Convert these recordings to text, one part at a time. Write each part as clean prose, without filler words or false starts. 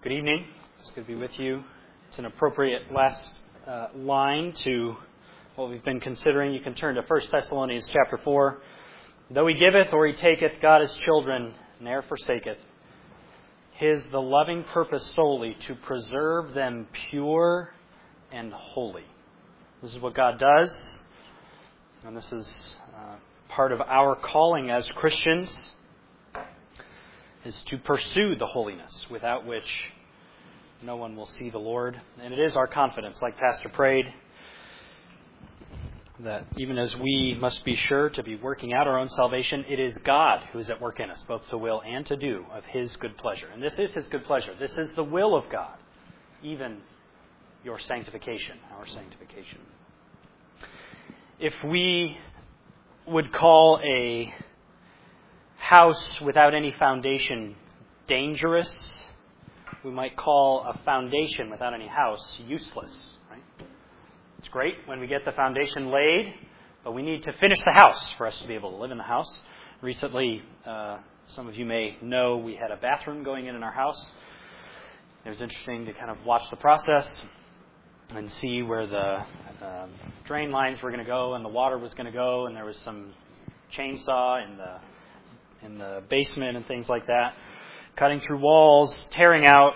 Good evening. It's good to be with you. It's an appropriate last line to what we've been considering. You can turn to 1 Thessalonians chapter 4. Though he giveth or he taketh, God his children ne'er forsaketh. His the loving purpose solely to preserve them pure and holy. This is what God does, and this is part of our calling as Christians, is to pursue the holiness without which no one will see the Lord. And it is our confidence, like Pastor prayed, that even as we must be sure to be working out our own salvation, it is God who is at work in us, both to will and to do of His good pleasure. And this is His good pleasure. This is the will of God, even your sanctification, our sanctification. If we would call a house without any foundation dangerous, we might call a foundation without any house useless. Right? It's great when we get the foundation laid, but we need to finish the house for us to be able to live in the house. Recently, some of you may know we had a bathroom going in our house. It was interesting to kind of watch the process and see where the drain lines were going to go and the water was going to go, and there was some chainsaw in the basement and things like that, cutting through walls, tearing out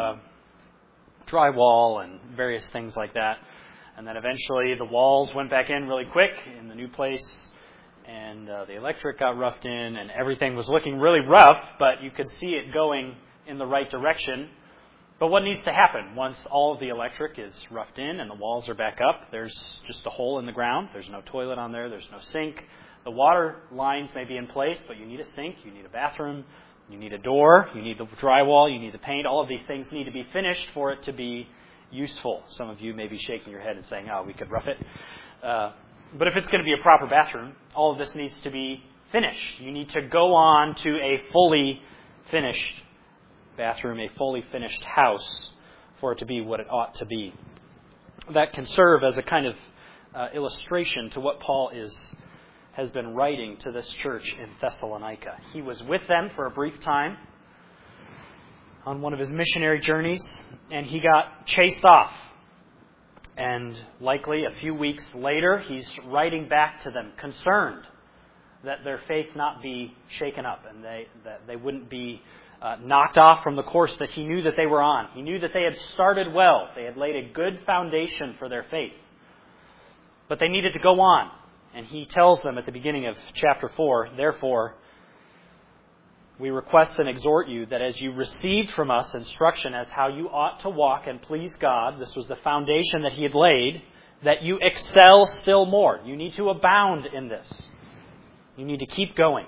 drywall and various things like that. And then eventually the walls went back in really quick in the new place, and the electric got roughed in, and everything was looking really rough, but you could see it going in the right direction. But what needs to happen once all of the electric is roughed in and the walls are back up? There's just a hole in the ground. There's no toilet on there. There's no sink. The water lines may be in place, but you need a sink, you need a bathroom, you need a door, you need the drywall, you need the paint. All of these things need to be finished for it to be useful. Some of you may be shaking your head and saying, oh, we could rough it. But if it's going to be a proper bathroom, all of this needs to be finished. You need to go on to a fully finished bathroom, a fully finished house, for it to be what it ought to be. That can serve as a kind of illustration to what Paul has been writing to this church in Thessalonica. He was with them for a brief time on one of his missionary journeys, and he got chased off. And likely a few weeks later, he's writing back to them, concerned that their faith not be shaken up and that they wouldn't be knocked off from the course that he knew that they were on. He knew that they had started well. They had laid a good foundation for their faith. But they needed to go on. And he tells them at the beginning of chapter 4, therefore, we request and exhort you that as you received from us instruction as how you ought to walk and please God, this was the foundation that he had laid, that you excel still more. You need to abound in this. You need to keep going.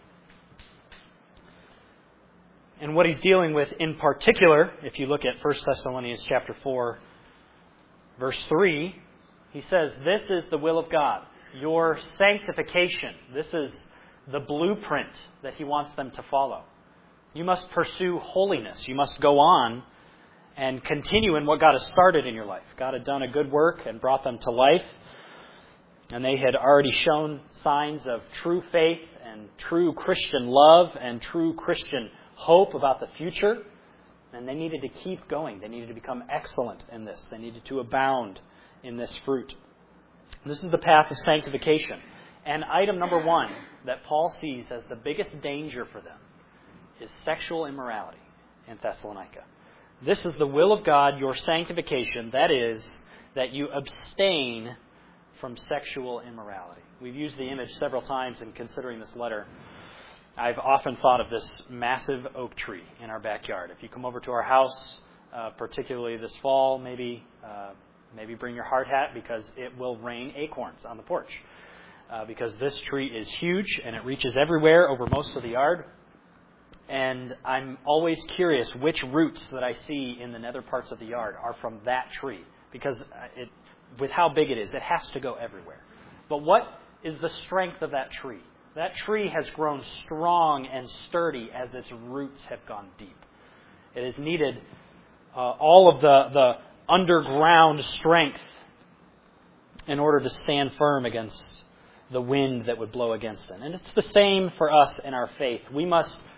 And what he's dealing with in particular, if you look at 1 Thessalonians chapter 4, verse 3, he says, this is the will of God, your sanctification. This is the blueprint that he wants them to follow. You must pursue holiness. You must go on and continue in what God has started in your life. God had done a good work and brought them to life, and they had already shown signs of true faith and true Christian love and true Christian hope about the future, and they needed to keep going. They needed to become excellent in this. They needed to abound in this fruit. This is the path of sanctification. And item number one that Paul sees as the biggest danger for them is sexual immorality in Thessalonica. This is the will of God, your sanctification. That is, that you abstain from sexual immorality. We've used the image several times in considering this letter. I've often thought of this massive oak tree in our backyard. If you come over to our house, particularly this fall, maybe bring your hard hat, because it will rain acorns on the porch. Because this tree is huge and it reaches everywhere over most of the yard. And I'm always curious which roots that I see in the nether parts of the yard are from that tree. Because with how big it is, it has to go everywhere. But what is the strength of that tree? That tree has grown strong and sturdy as its roots have gone deep. It has needed all of the underground strength in order to stand firm against the wind that would blow against them. And it's the same for us in our faith. We must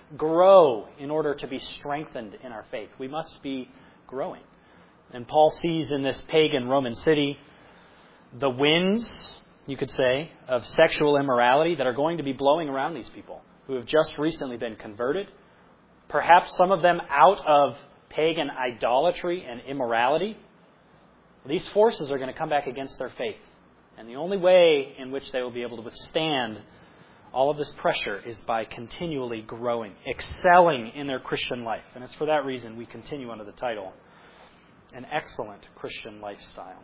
grow in order to be strengthened in our faith. We must be growing. And Paul sees in this pagan Roman city the winds, you could say, of sexual immorality that are going to be blowing around these people who have just recently been converted. Perhaps some of them out of pagan idolatry and immorality. These forces are going to come back against their faith. And the only way in which they will be able to withstand all of this pressure is by continually growing, excelling in their Christian life. And it's for that reason we continue under the title, An Excellent Christian Lifestyle.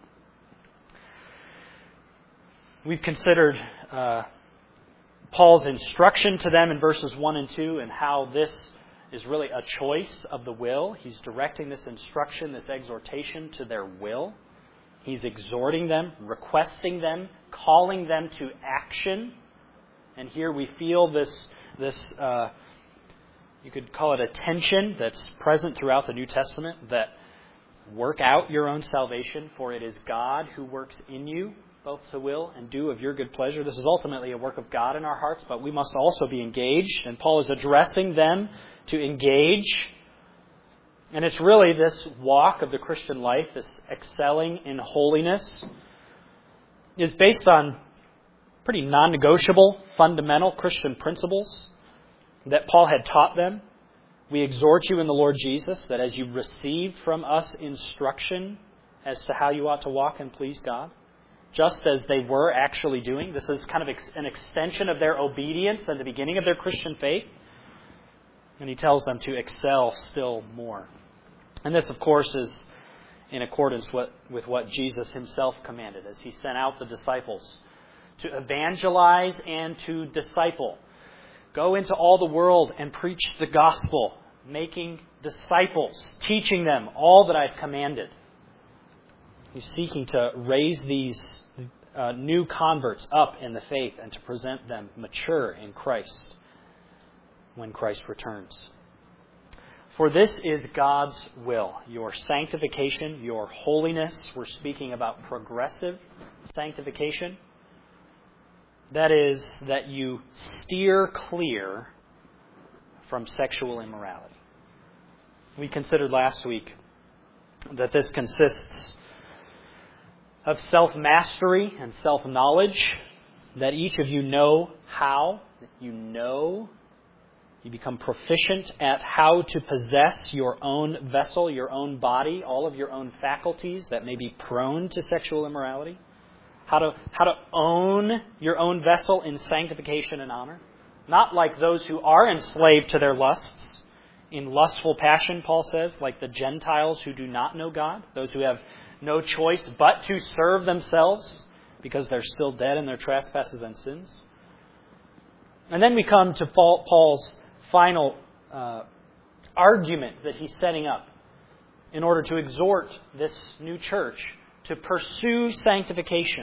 We've considered Paul's instruction to them in verses 1 and 2 and how this is really a choice of the will. He's directing this instruction, this exhortation to their will. He's exhorting them, requesting them, calling them to action. And here we feel this you could call it a tension that's present throughout the New Testament, that work out your own salvation, for it is God who works in you, both to will and do of your good pleasure. This is ultimately a work of God in our hearts, but we must also be engaged. And Paul is addressing them to engage. And it's really this walk of the Christian life, this excelling in holiness, is based on pretty non-negotiable, fundamental Christian principles that Paul had taught them. We exhort you in the Lord Jesus that as you receive from us instruction as to how you ought to walk and please God, just as they were actually doing. This is kind of an extension of their obedience and the beginning of their Christian faith. And he tells them to excel still more. And this, of course, is in accordance with what Jesus himself commanded as he sent out the disciples to evangelize and to disciple. Go into all the world and preach the gospel, making disciples, teaching them all that I've commanded. He's seeking to raise these new converts up in the faith and to present them mature in Christ when Christ returns. For this is God's will, your sanctification, your holiness. We're speaking about progressive sanctification. That is, that you steer clear from sexual immorality. We considered last week that this consists of self-mastery and self-knowledge, that each of you know how, that you become proficient at how to possess your own vessel, your own body, all of your own faculties that may be prone to sexual immorality. How to own your own vessel in sanctification and honor. Not like those who are enslaved to their lusts, in lustful passion, Paul says, like the Gentiles who do not know God, those who have no choice but to serve themselves because they're still dead in their trespasses and sins. And then we come to Paul's final argument that he's setting up in order to exhort this new church to pursue sanctification.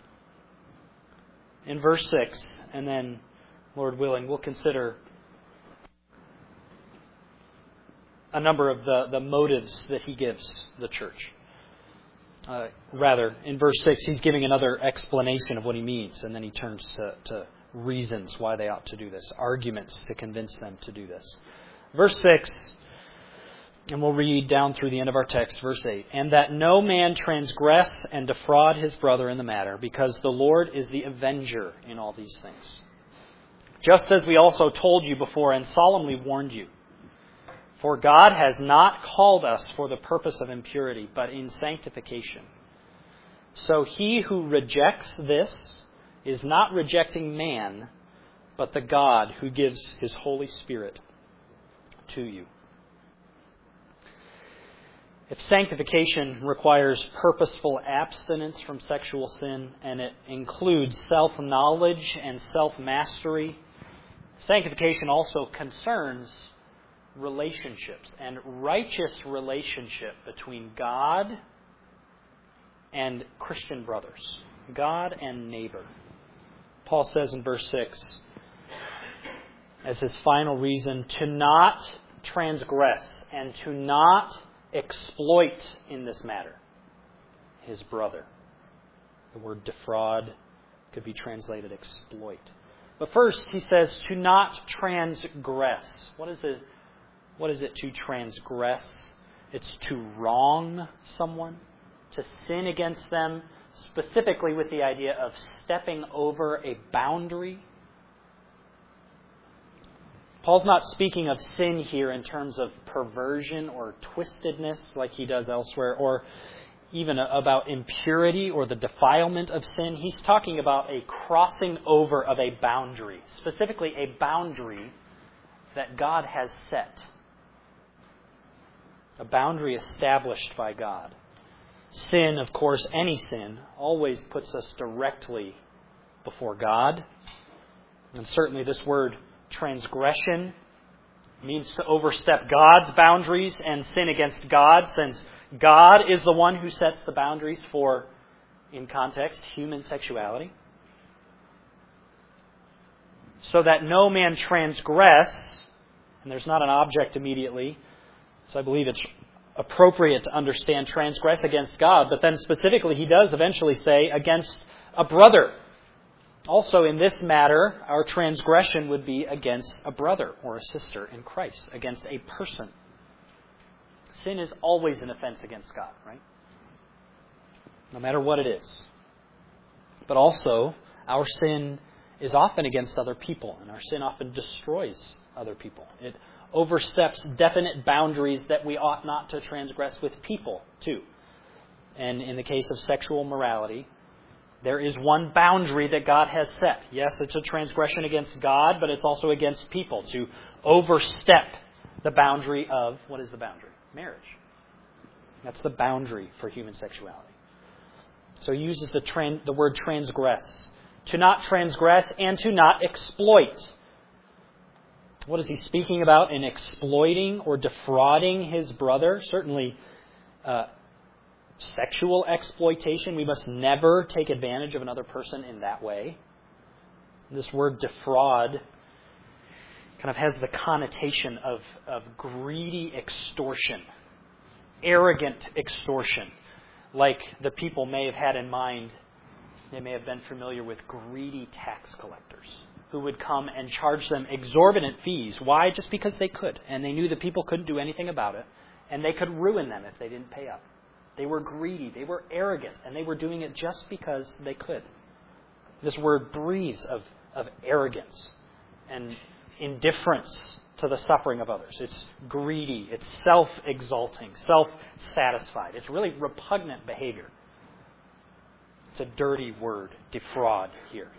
In verse 6, and then, Lord willing, we'll consider a number of the motives that he gives the church. In verse 6, he's giving another explanation of what he means, and then he turns to reasons why they ought to do this, arguments to convince them to do this. Verse 6, and we'll read down through the end of our text, verse 8. And that no man transgress and defraud his brother in the matter, because the Lord is the avenger in all these things. Just as we also told you before and solemnly warned you. For God has not called us for the purpose of impurity, but in sanctification. So he who rejects this is not rejecting man, but the God who gives his Holy Spirit to you. If sanctification requires purposeful abstinence from sexual sin, and it includes self-knowledge and self-mastery, sanctification also concerns relationships and righteous relationship between God and Christian brothers, God and neighbor. Paul says in verse 6, as his final reason, to not transgress and to not exploit in this matter his brother. The word defraud could be translated exploit. But first, he says to not transgress. What is it to transgress? It's to wrong someone, to sin against them, specifically with the idea of stepping over a boundary. Paul's not speaking of sin here in terms of perversion or twistedness like he does elsewhere, or even about impurity or the defilement of sin. He's talking about a crossing over of a boundary, specifically a boundary that God has set. A boundary established by God. Sin, of course, any sin, always puts us directly before God. And certainly this word transgression means to overstep God's boundaries and sin against God, since God is the one who sets the boundaries for, in context, human sexuality. So that no man transgress, and there's not an object immediately, so I believe it's appropriate to understand transgress against God, but then specifically he does eventually say against a brother. Also in this matter, our transgression would be against a brother or a sister in Christ, against a person. Sin is always an offense against God, right? No matter what it is. But also, our sin is often against other people, and our sin often destroys other people. It oversteps definite boundaries that we ought not to transgress with people, too. And in the case of sexual morality, there is one boundary that God has set. Yes, it's a transgression against God, but it's also against people to overstep the boundary of, what is the boundary? Marriage. That's the boundary for human sexuality. So he uses the word transgress. To not transgress and to not exploit. What is he speaking about in exploiting or defrauding his brother? Certainly sexual exploitation. We must never take advantage of another person in that way. This word defraud kind of has the connotation of greedy extortion, arrogant extortion, like the people may have had in mind. They may have been familiar with greedy tax collectors who would come and charge them exorbitant fees. Why? Just because they could. And they knew the people couldn't do anything about it. And they could ruin them if they didn't pay up. They were greedy. They were arrogant. And they were doing it just because they could. This word breathes of arrogance and indifference to the suffering of others. It's greedy. It's self-exalting, self-satisfied. It's really repugnant behavior. It's a dirty word, defraud, here.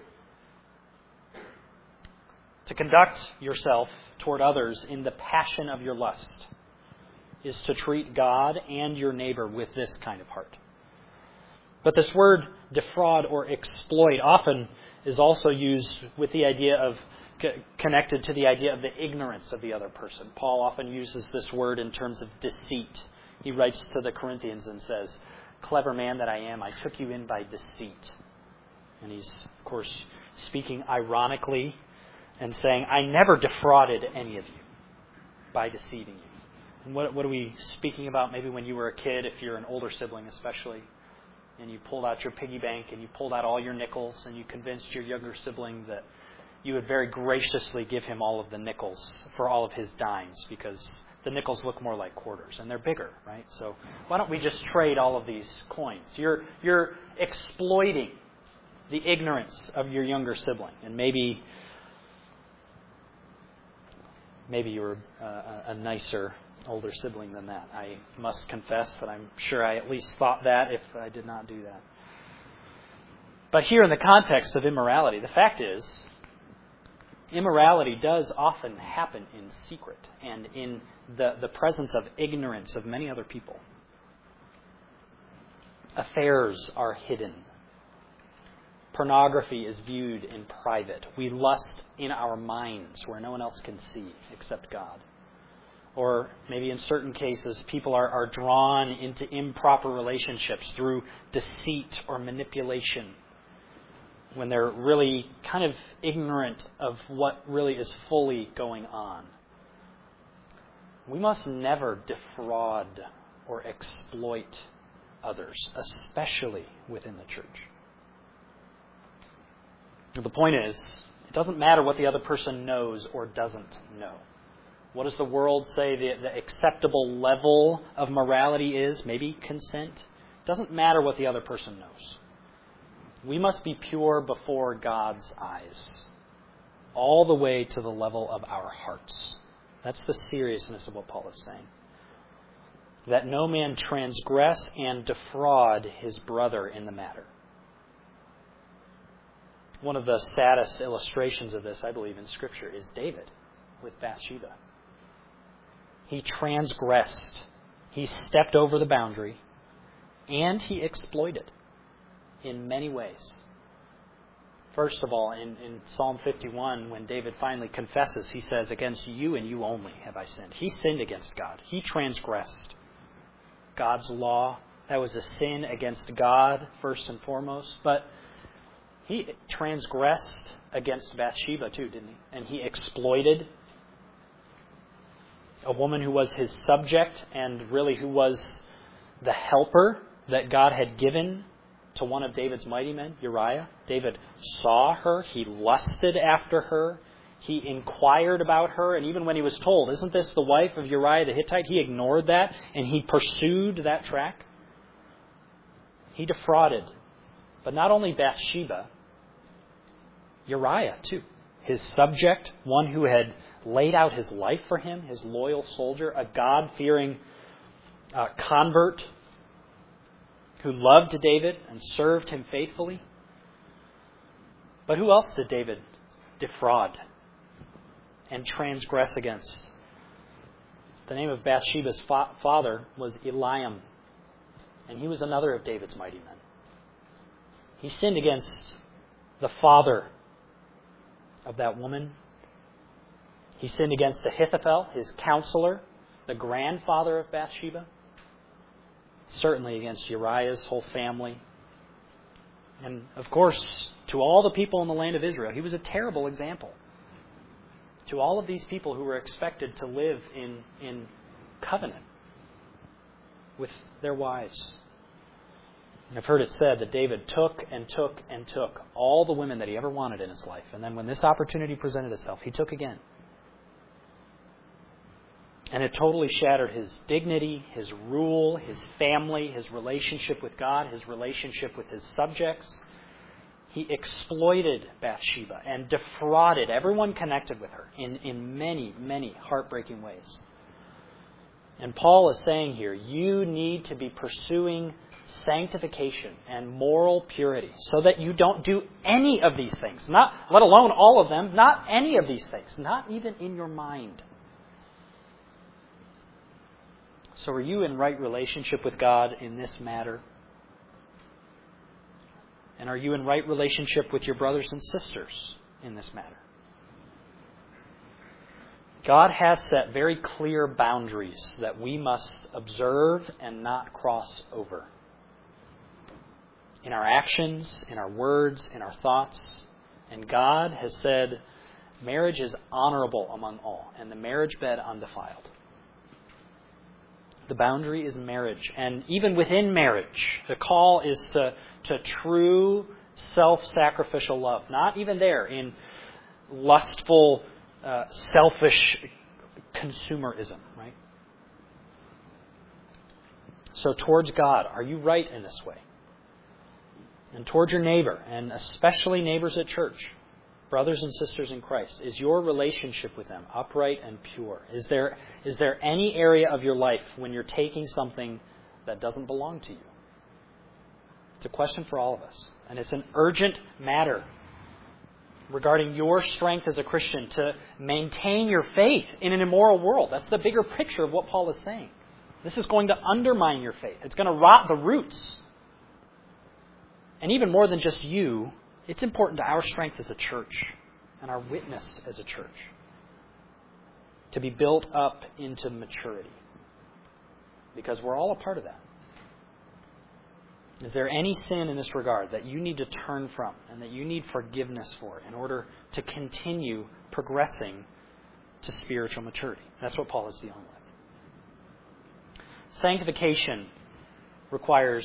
To conduct yourself toward others in the passion of your lust is to treat God and your neighbor with this kind of heart. But this word defraud or exploit often is also used with the idea of, connected to the idea of the ignorance of the other person. Paul often uses this word in terms of deceit. He writes to the Corinthians and says, "Clever man that I am, I took you in by deceit." And he's, of course, speaking ironically and saying, "I never defrauded any of you by deceiving you." And what are we speaking about? Maybe when you were a kid, if you're an older sibling especially, and you pulled out your piggy bank and you pulled out all your nickels and you convinced your younger sibling that you would very graciously give him all of the nickels for all of his dimes because the nickels look more like quarters and they're bigger, right? So why don't we just trade all of these coins? You're exploiting the ignorance of your younger sibling, and maybe you're a nicer older sibling than that. I must confess that I'm sure I at least thought that if I did not do that. But here in the context of immorality, the fact is, immorality does often happen in secret and in the presence of ignorance of many other people. Affairs are hidden. Pornography is viewed in private. We lust in our minds where no one else can see except God. Or maybe in certain cases, people are drawn into improper relationships through deceit or manipulation when they're really kind of ignorant of what really is fully going on. We must never defraud or exploit others, especially within the church. The point is, It doesn't matter what the other person knows or doesn't know. What does the world say the acceptable level of morality is? Maybe consent. It doesn't matter what the other person knows. We must be pure before God's eyes, all the way to the level of our hearts. That's the seriousness of what Paul is saying. That no man transgress and defraud his brother in the matter. One of the saddest illustrations of this, I believe, in Scripture is David with Bathsheba. He transgressed. He stepped over the boundary, and he exploited in many ways. First of all, in Psalm 51, when David finally confesses, he says, "Against you and you only have I sinned." He sinned against God. He transgressed God's law. That was a sin against God, first and foremost. But he transgressed against Bathsheba too, didn't he? And he exploited a woman who was his subject and really who was the helper that God had given to one of David's mighty men, Uriah. David saw her. He lusted after her. He inquired about her. And even when he was told, "Isn't this the wife of Uriah the Hittite?" he ignored that and he pursued that track. He defrauded. But not only Bathsheba, Uriah too. His subject, one who had laid out his life for him, his loyal soldier, a God-fearing convert who loved David and served him faithfully. But who else did David defraud and transgress against? The name of Bathsheba's father was Eliam, and he was another of David's mighty men. He sinned against the father of that woman. He sinned against Ahithophel, his counselor, the grandfather of Bathsheba. Certainly against Uriah's whole family. And of course, to all the people in the land of Israel, he was a terrible example. To all of these people who were expected to live in covenant with their wives. I've heard it said that David took and took and took all the women that he ever wanted in his life. And then when this opportunity presented itself, he took again. And it totally shattered his dignity, his rule, his family, his relationship with God, his relationship with his subjects. He exploited Bathsheba and defrauded everyone connected with her in many, many heartbreaking ways. And Paul is saying here, you need to be pursuing sanctification and moral purity so that you don't do any of these things, not let alone all of them, not any of these things, not even in your mind. So are you in right relationship with God in this matter? And are you in right relationship with your brothers and sisters in this matter? God has set very clear boundaries that we must observe and not cross over. In our actions, in our words, in our thoughts. And God has said, marriage is honorable among all, and the marriage bed undefiled. The boundary is marriage. And even within marriage, the call is to true self-sacrificial love. Not even there in lustful, selfish consumerism, right? So towards God, are you right in this way? And towards your neighbor, and especially neighbors at church, brothers and sisters in Christ, is your relationship with them upright and pure? Is there any area of your life when you're taking something that doesn't belong to you? It's a question for all of us. And it's an urgent matter regarding your strength as a Christian to maintain your faith in an immoral world. That's the bigger picture of what Paul is saying. This is going to undermine your faith. It's going to rot the roots. And even more than just you, it's important to our strength as a church and our witness as a church to be built up into maturity. Because we're all a part of that. Is there any sin in this regard that you need to turn from and that you need forgiveness for in order to continue progressing to spiritual maturity? That's what Paul is dealing with. Sanctification requires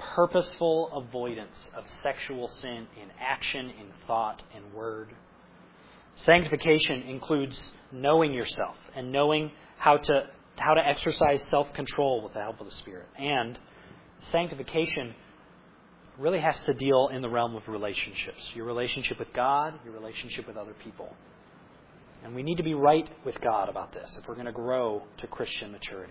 purposeful avoidance of sexual sin in action, in thought, and word. Sanctification includes knowing yourself and knowing how to exercise self-control with the help of the Spirit. And sanctification really has to deal in the realm of relationships. Your relationship with God, your relationship with other people. And we need to be right with God about this if we're going to grow to Christian maturity.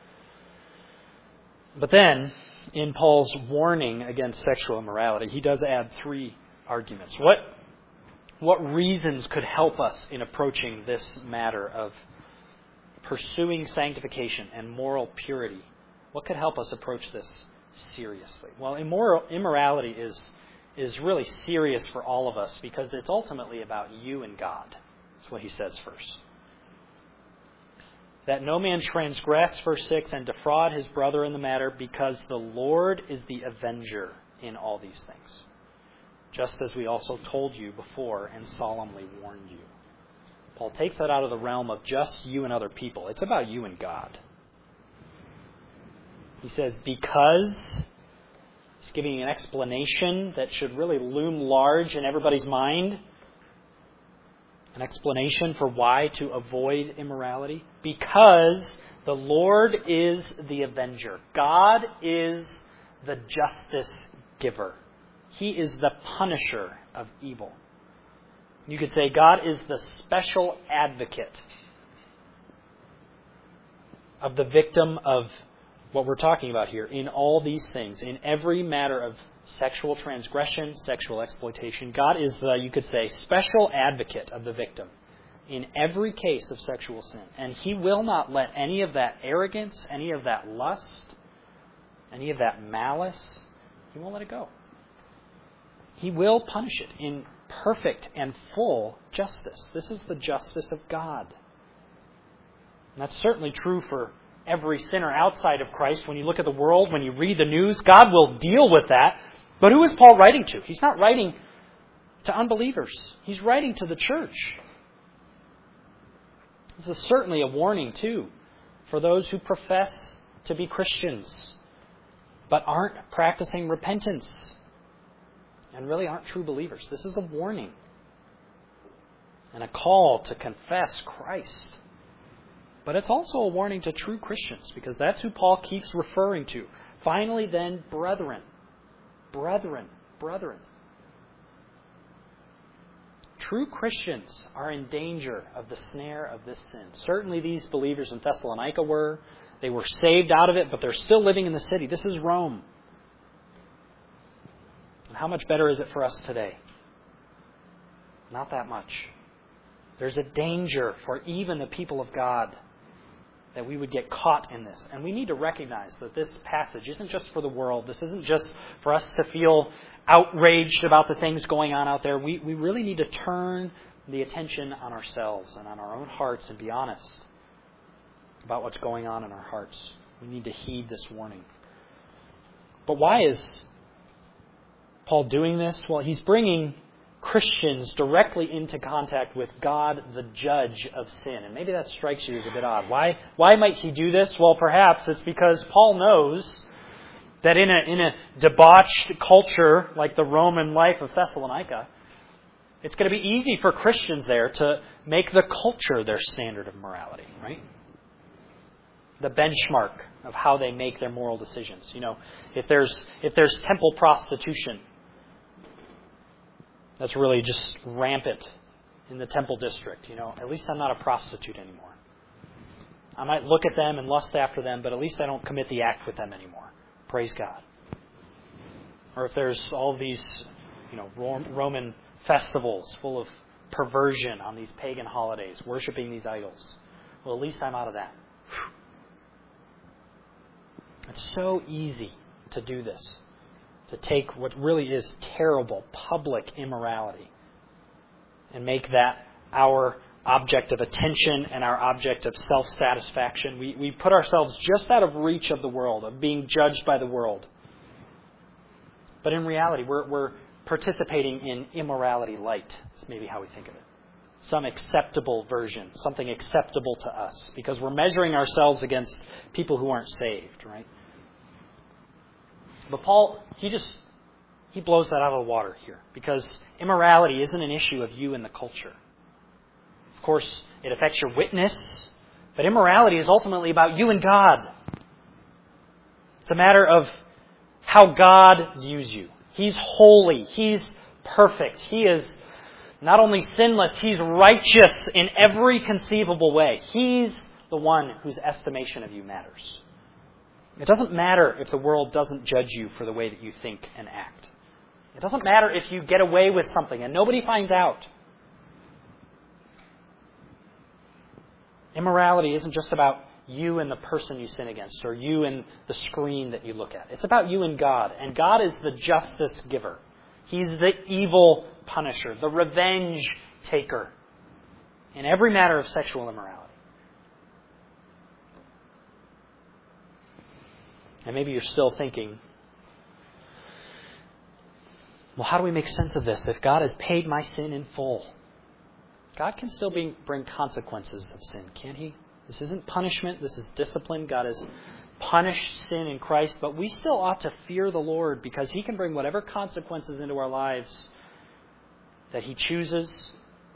But then, in Paul's warning against sexual immorality, he does add 3 arguments. What reasons could help us in approaching this matter of pursuing sanctification and moral purity? What could help us approach this seriously? Well, immorality is really serious for all of us because it's ultimately about you and God. That's what he says first. That no man transgress, verse 6, and defraud his brother in the matter, because the Lord is the avenger in all these things. Just as we also told you before and solemnly warned you. Paul takes that out of the realm of just you and other people. It's about you and God. He says, because, he's giving an explanation that should really loom large in everybody's mind. An explanation for why to avoid immorality. Because the Lord is the avenger. God is the justice giver. He is the punisher of evil. You could say God is the special advocate of the victim of what we're talking about here in all these things, in every matter of sexual transgression, sexual exploitation. God is the, you could say, special advocate of the victim in every case of sexual sin. And He will not let any of that arrogance, any of that lust, any of that malice, He won't let it go. He will punish it in perfect and full justice. This is the justice of God. And that's certainly true for every sinner outside of Christ. When you look at the world, when you read the news, God will deal with that. But who is Paul writing to? He's not writing to unbelievers. He's writing to the church. This is certainly a warning, too, for those who profess to be Christians, but aren't practicing repentance and really aren't true believers. This is a warning and a call to confess Christ. But it's also a warning to true Christians, because that's who Paul keeps referring to. Finally, then, brethren. Brethren. Brethren. True Christians are in danger of the snare of this sin. Certainly these believers in Thessalonica were. They were saved out of it, but they're still living in the city. This is Rome. And how much better is it for us today? Not that much. There's a danger for even the people of God that we would get caught in this. And we need to recognize that this passage isn't just for the world. This isn't just for us to feel outraged about the things going on out there. We really need to turn the attention on ourselves and on our own hearts and be honest about what's going on in our hearts. We need to heed this warning. But why is Paul doing this? Well, he's bringing Christians directly into contact with God, the judge of sin. And maybe that strikes you as a bit odd. Why might he do this? Well, perhaps it's because Paul knows that in a debauched culture like the Roman life of Thessalonica, it's going to be easy for Christians there to make the culture their standard of morality, right? The benchmark of how they make their moral decisions. You know, if there's temple prostitution, that's really just rampant in the temple district. You know, at least I'm not a prostitute anymore. I might look at them and lust after them, but at least I don't commit the act with them anymore. Praise God. Or if there's all these, Roman festivals full of perversion on these pagan holidays, worshiping these idols, well, at least I'm out of that. It's so easy to do this. To take what really is terrible public immorality and make that our object of attention and our object of self-satisfaction. We put ourselves just out of reach of the world, of being judged by the world. But in reality, we're participating in immorality light. That's maybe how we think of it. Some acceptable version, something acceptable to us, because we're measuring ourselves against people who aren't saved, right? But Paul, he blows that out of the water here, because immorality isn't an issue of you and the culture. course, it affects your witness. But immorality is ultimately about you and God. It's a matter of how God views you. He's holy. He's perfect. He is not only sinless, He's righteous in every conceivable way. He's the one whose estimation of you matters. It doesn't matter if the world doesn't judge you for the way that you think and act. It doesn't matter if you get away with something and nobody finds out. Immorality isn't just about you and the person you sin against, or you and the screen that you look at. It's about you and God. And God is the justice giver. He's the evil punisher, the revenge taker in every matter of sexual immorality. And maybe you're still thinking, well, how do we make sense of this? If God has paid my sin in full, God can still bring consequences of sin, can't He? This isn't punishment. This is discipline. God has punished sin in Christ, but we still ought to fear the Lord because He can bring whatever consequences into our lives that He chooses.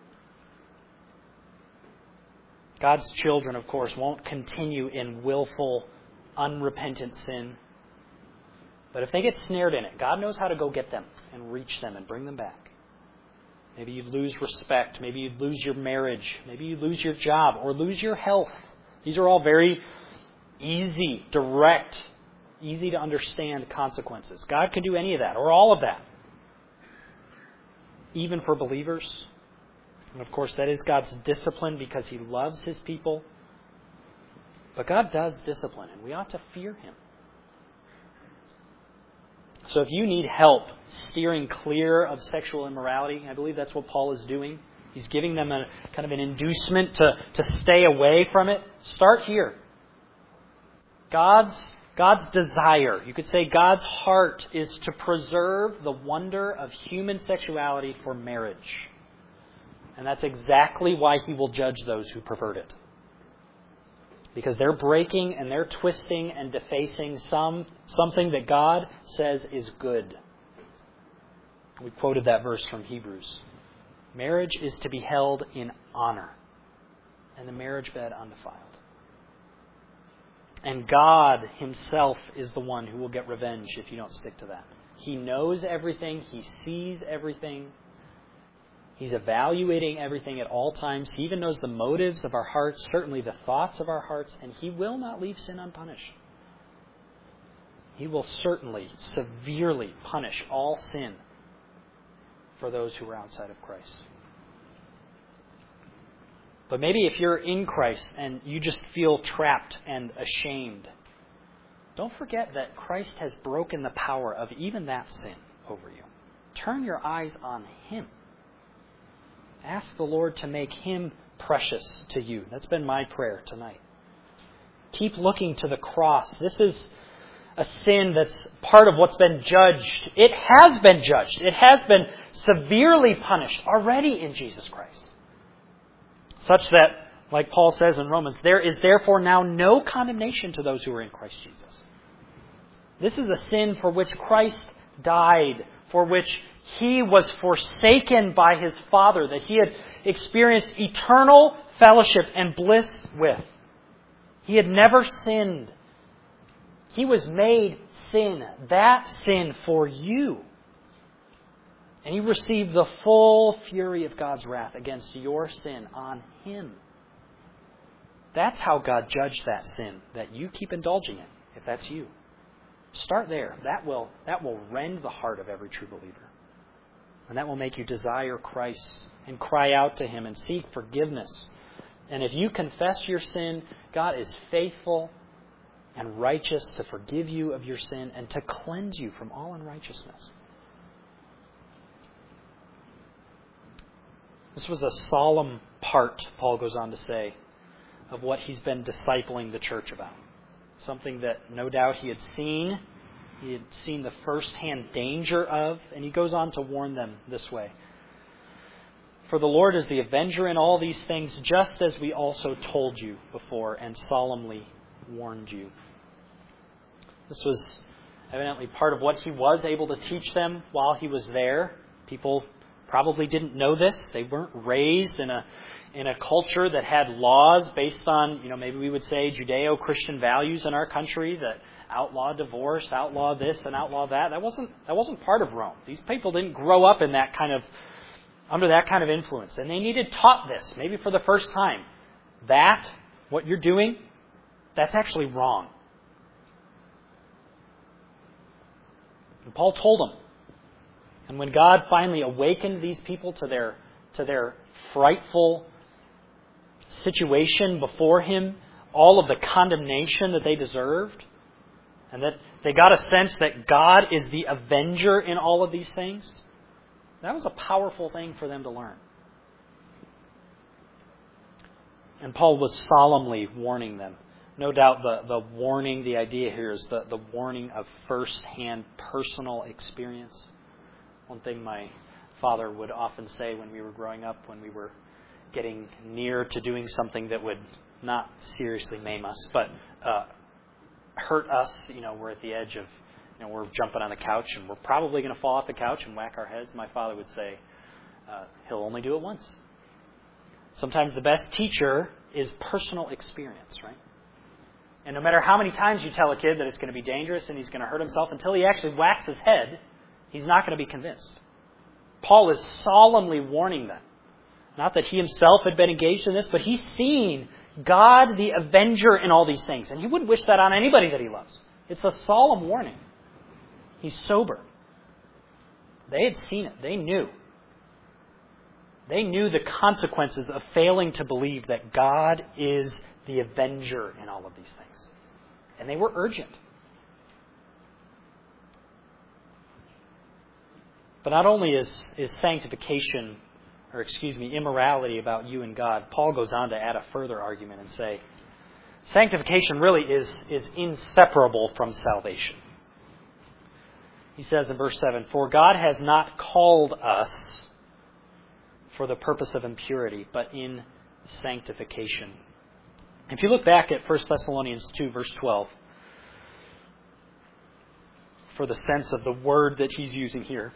God's children, of course, won't continue in willful, unrepentant sin. But if they get snared in it, God knows how to go get them and reach them and bring them back. Maybe you lose respect. Maybe you lose your marriage. Maybe you lose your job or lose your health. These are all very easy, direct, easy to understand consequences. God can do any of that or all of that. Even for believers. And of course, that is God's discipline because He loves His people. But God does discipline, and we ought to fear Him. So if you need help steering clear of sexual immorality, I believe that's what Paul is doing. He's giving them a kind of an inducement to stay away from it. Start here. God's desire, you could say God's heart, is to preserve the wonder of human sexuality for marriage. And that's exactly why He will judge those who pervert it. Because they're breaking and they're twisting and defacing something that God says is good. We quoted that verse from Hebrews. Marriage is to be held in honor, and the marriage bed undefiled. And God Himself is the one who will get revenge if you don't stick to that. He knows everything. He sees everything. He's evaluating everything at all times. He even knows the motives of our hearts, certainly the thoughts of our hearts, and He will not leave sin unpunished. He will certainly severely punish all sin for those who are outside of Christ. But maybe if you're in Christ and you just feel trapped and ashamed, don't forget that Christ has broken the power of even that sin over you. Turn your eyes on Him. Ask the Lord to make Him precious to you. That's been my prayer tonight. Keep looking to the cross. This is a sin that's part of what's been judged. It has been judged. It has been severely punished already in Jesus Christ. Such that, like Paul says in Romans, there is therefore now no condemnation to those who are in Christ Jesus. This is a sin for which Christ died, for which He was forsaken by His Father, that He had experienced eternal fellowship and bliss with. He had never sinned. He was made sin, that sin for you. And He received the full fury of God's wrath against your sin on Him. That's how God judged that sin that you keep indulging in, if that's you. Start there. That will rend the heart of every true believer. And that will make you desire Christ and cry out to Him and seek forgiveness. And if you confess your sin, God is faithful and righteous to forgive you of your sin and to cleanse you from all unrighteousness. This was a solemn part, Paul goes on to say, of what he's been discipling the church about. Something that no doubt he had seen. He had seen the first-hand danger of, and he goes on to warn them this way. For the Lord is the avenger in all these things, just as we also told you before and solemnly warned you. This was evidently part of what he was able to teach them while he was there. People probably didn't know this. They weren't raised in a culture that had laws based on, maybe we would say Judeo-Christian values in our country that outlaw divorce, outlaw this, and outlaw that. That wasn't part of Rome. These people didn't grow up in under that kind of influence. And they needed taught this, maybe for the first time. That, what you're doing, that's actually wrong. And Paul told them. And when God finally awakened these people to their frightful situation before Him, all of the condemnation that they deserved, and that they got a sense that God is the avenger in all of these things, that was a powerful thing for them to learn. And Paul was solemnly warning them. No doubt the warning, the idea here is the warning of first-hand personal experience. One thing my father would often say when we were growing up, when we were getting near to doing something that would not seriously maim us, but hurt us, we're at the edge of, we're jumping on the couch and we're probably going to fall off the couch and whack our heads. My father would say, he'll only do it once. Sometimes the best teacher is personal experience, right? And no matter how many times you tell a kid that it's going to be dangerous and he's going to hurt himself, until he actually whacks his head, he's not going to be convinced. Paul is solemnly warning them. Not that he himself had been engaged in this, but he's seen God the avenger in all these things. And he wouldn't wish that on anybody that he loves. It's a solemn warning. He's sober. They had seen it. They knew. They knew the consequences of failing to believe that God is the avenger in all of these things. And they were urgent. But not only is sanctification, immorality about you and God, Paul goes on to add a further argument and say, sanctification really is inseparable from salvation. He says in verse 7, "For God has not called us for the purpose of impurity, but in sanctification." If you look back at 1 Thessalonians 2, verse 12, for the sense of the word that he's using here,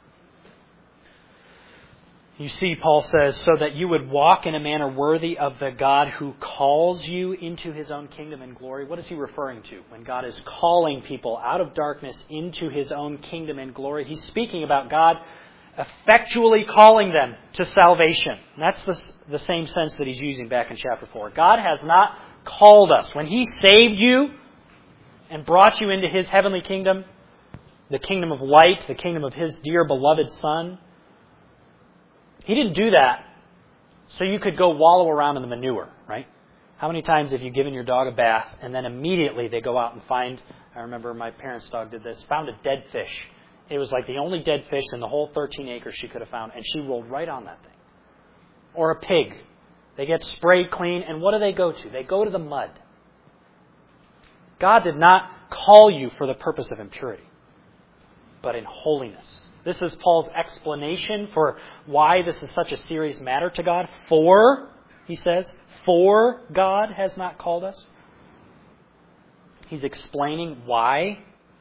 you see, Paul says, "So that you would walk in a manner worthy of the God who calls you into His own kingdom and glory." What is he referring to when God is calling people out of darkness into His own kingdom and glory? He's speaking about God effectually calling them to salvation. And that's the same sense that he's using back in chapter 4. God has not called us. When He saved you and brought you into His heavenly kingdom, the kingdom of light, the kingdom of His dear beloved Son, He didn't do that so you could go wallow around in the manure, right? How many times have you given your dog a bath and then immediately they go out and find, I remember my parents' dog did this, found a dead fish. It was like the only dead fish in the whole 13 acres she could have found, and she rolled right on that thing. Or a pig. They get sprayed clean, and what do? They go to the mud. God did not call you for the purpose of impurity, but in holiness. This is Paul's explanation for why this is such a serious matter to God. He says, for God has not called us. He's explaining why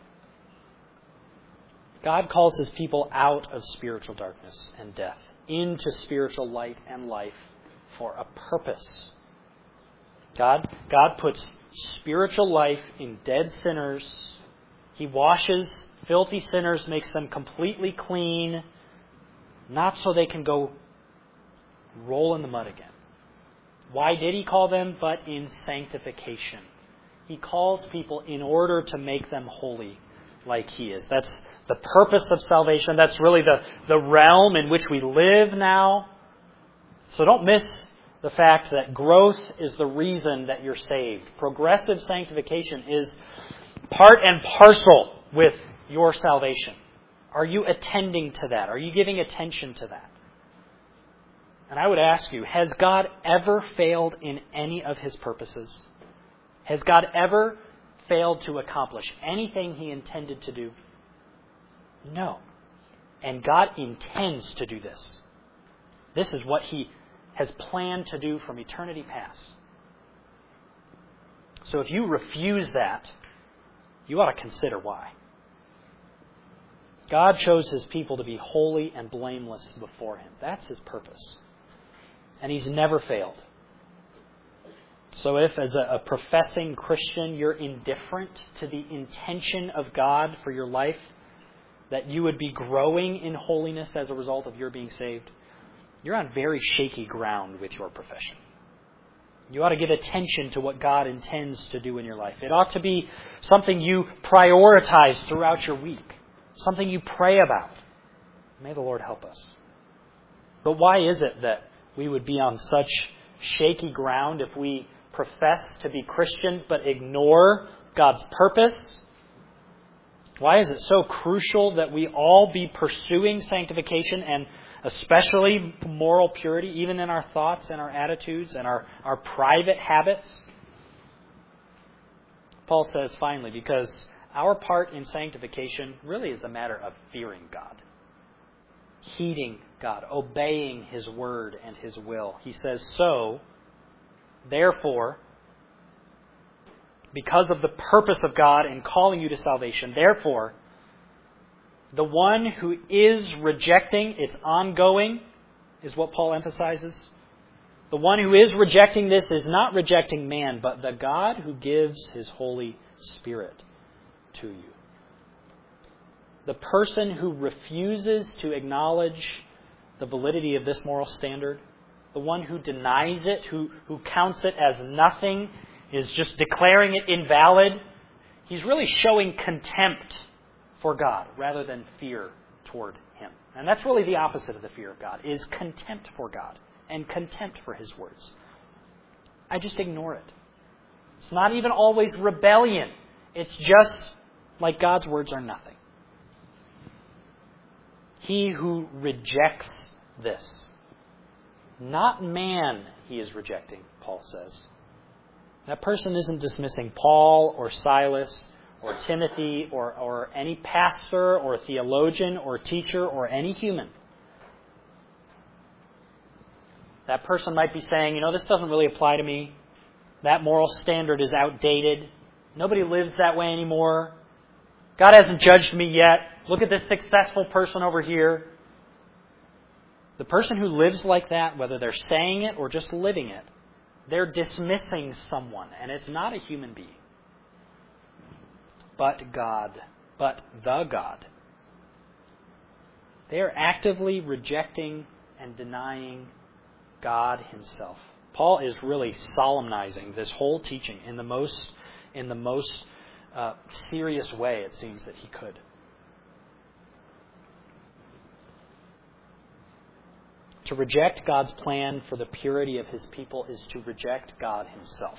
God calls His people out of spiritual darkness and death into spiritual light and life for a purpose. God puts spiritual life in dead sinners. He washes filthy sinners, makes them completely clean, not so they can go roll in the mud again. Why did He call them? But in sanctification. He calls people in order to make them holy like He is. That's the purpose of salvation. That's really the realm in which we live now. So don't miss the fact that growth is the reason that you're saved. Progressive sanctification is part and parcel with your salvation. Are you attending to that? Are you giving attention to that? And I would ask you, has God ever failed in any of His purposes? Has God ever failed to accomplish anything He intended to do? No. And God intends to do this. This is what He has planned to do from eternity past. So if you refuse that, you ought to consider why. God chose His people to be holy and blameless before Him. That's His purpose. And He's never failed. So if, as a professing Christian, you're indifferent to the intention of God for your life, that you would be growing in holiness as a result of your being saved, you're on very shaky ground with your profession. You ought to give attention to what God intends to do in your life. It ought to be something you prioritize throughout your week, something you pray about. May the Lord help us. But why is it that we would be on such shaky ground if we profess to be Christians but ignore God's purpose? Why is it so crucial that we all be pursuing sanctification and especially moral purity, even in our thoughts and our attitudes and our private habits? Paul says, finally, because our part in sanctification really is a matter of fearing God, heeding God, obeying His word and His will. He says, so, therefore, because of the purpose of God in calling you to salvation, therefore, the one who is rejecting, it's ongoing, is what Paul emphasizes. The one who is rejecting this is not rejecting man, but the God who gives His Holy Spirit to you. The person who refuses to acknowledge the validity of this moral standard, the one who denies it, who counts it as nothing, is just declaring it invalid, he's really showing contempt for God rather than fear toward Him. And that's really the opposite of the fear of God, is contempt for God and contempt for His words. I just ignore it. It's not even always rebellion. It's just like God's words are nothing. He who rejects this, not man he is rejecting, Paul says. That person isn't dismissing Paul or Silas or Timothy or any pastor or theologian or teacher or any human. That person might be saying, this doesn't really apply to me. That moral standard is outdated. Nobody lives that way anymore. God hasn't judged me yet. Look at this successful person over here. The person who lives like that, whether they're saying it or just living it, they're dismissing someone, and it's not a human being. But God, but the God. They are actively rejecting and denying God Himself. Paul is really solemnizing this whole teaching in the most serious way, it seems, that he could. To reject God's plan for the purity of His people is to reject God Himself.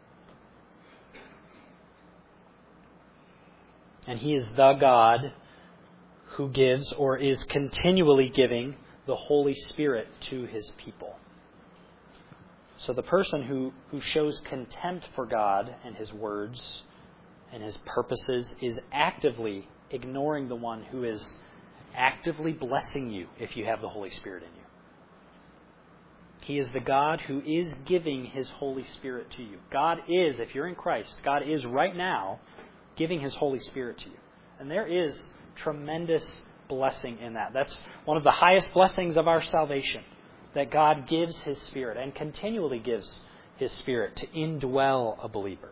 And He is the God who gives or is continually giving the Holy Spirit to His people. So the person who shows contempt for God and His words and His purposes is actively ignoring the one who is actively blessing you if you have the Holy Spirit in you. He is the God who is giving His Holy Spirit to you. God is, if you're in Christ, God is right now giving His Holy Spirit to you. And there is tremendous blessing in that. That's one of the highest blessings of our salvation, that God gives His Spirit and continually gives His Spirit to indwell a believer.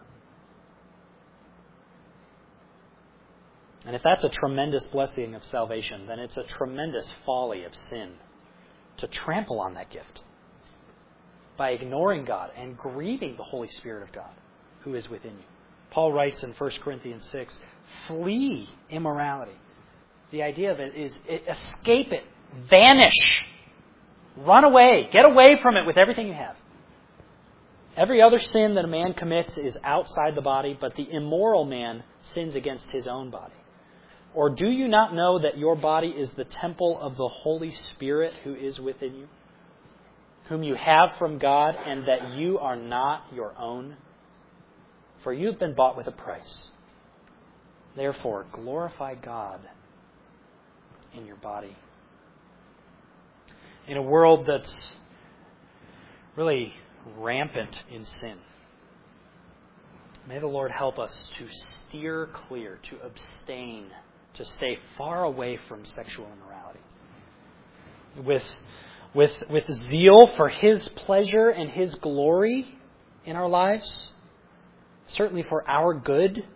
And if that's a tremendous blessing of salvation, then it's a tremendous folly of sin to trample on that gift by ignoring God and grieving the Holy Spirit of God who is within you. Paul writes in 1 Corinthians 6, flee immorality. The idea of it is escape it, vanish, run away, get away from it with everything you have. Every other sin that a man commits is outside the body, but the immoral man sins against his own body. Or do you not know that your body is the temple of the Holy Spirit who is within you, whom you have from God, and that you are not your own? For you have been bought with a price. Therefore, glorify God in your body. In a world that's really rampant in sin, may the Lord help us to steer clear, to abstain to stay far away from sexual immorality. With zeal for His pleasure and His glory in our lives, certainly for our good,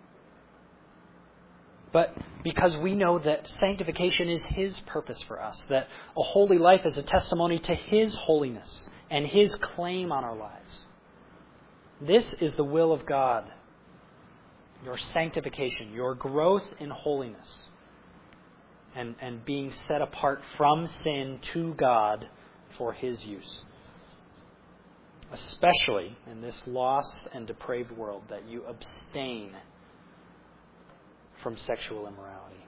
but because we know that sanctification is His purpose for us, that a holy life is a testimony to His holiness and His claim on our lives. This is the will of God, your sanctification, your growth in holiness, and being set apart from sin to God for His use. Especially in this lost and depraved world, that you abstain from sexual immorality.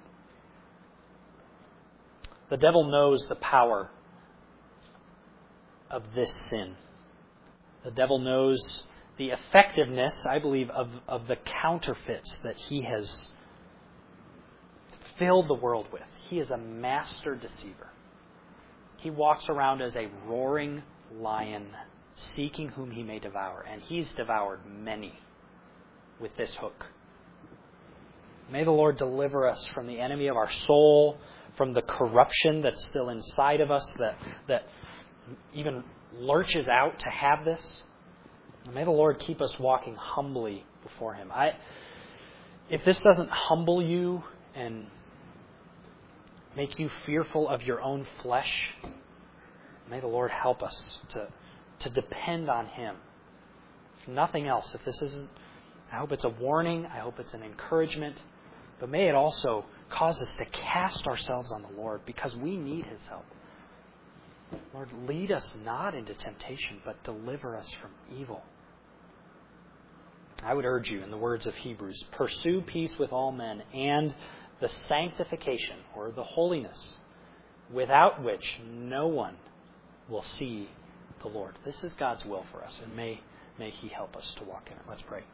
The devil knows the power of this sin. The devil knows the effectiveness, I believe, of the counterfeits that he has filled the world with. He is a master deceiver. He walks around as a roaring lion, seeking whom he may devour. And he's devoured many with this hook. May the Lord deliver us from the enemy of our soul, from the corruption that's still inside of us, that even lurches out to have this. And may the Lord keep us walking humbly before Him. If this doesn't humble you and make you fearful of your own flesh, may the Lord help us to depend on Him. If nothing else, if this isn't, I hope it's a warning, I hope it's an encouragement, but may it also cause us to cast ourselves on the Lord because we need His help. Lord, lead us not into temptation, but deliver us from evil. I would urge you, in the words of Hebrews, pursue peace with all men and the sanctification, or the holiness, without which no one will see the Lord. This is God's will for us, and may He help us to walk in it. Let's pray.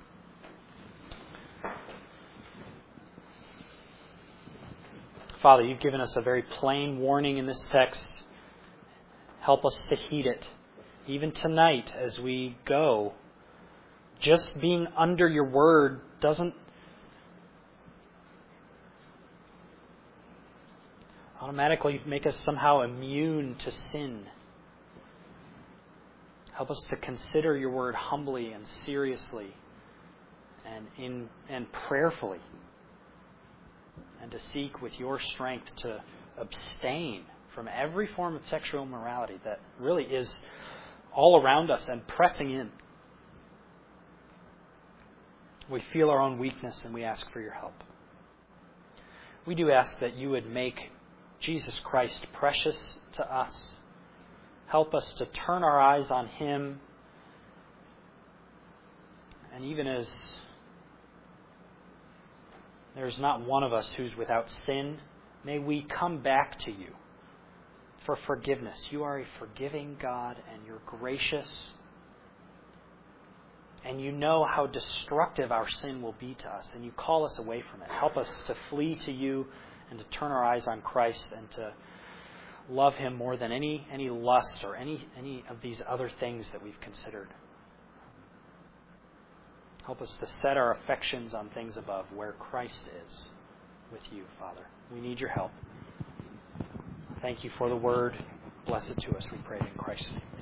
Father, You've given us a very plain warning in this text. Help us to heed it. Even tonight as we go, just being under Your Word doesn't automatically make us somehow immune to sin. Help us to consider Your Word humbly and seriously and prayerfully, and to seek with Your strength to abstain from every form of sexual immorality that really is all around us and pressing in. We feel our own weakness and we ask for Your help. We do ask that You would make Jesus Christ precious to us. Help us to turn our eyes on Him. And even as there's not one of us who's without sin, may we come back to You for forgiveness. You are a forgiving God, and You're gracious. And You know how destructive our sin will be to us, and You call us away from it. Help us to flee to You and to turn our eyes on Christ and to love Him more than any lust or any of these other things that we've considered. Help us to set our affections on things above, where Christ is, with You, Father. We need Your help. Thank You for the Word. Bless it to us, we pray in Christ's name.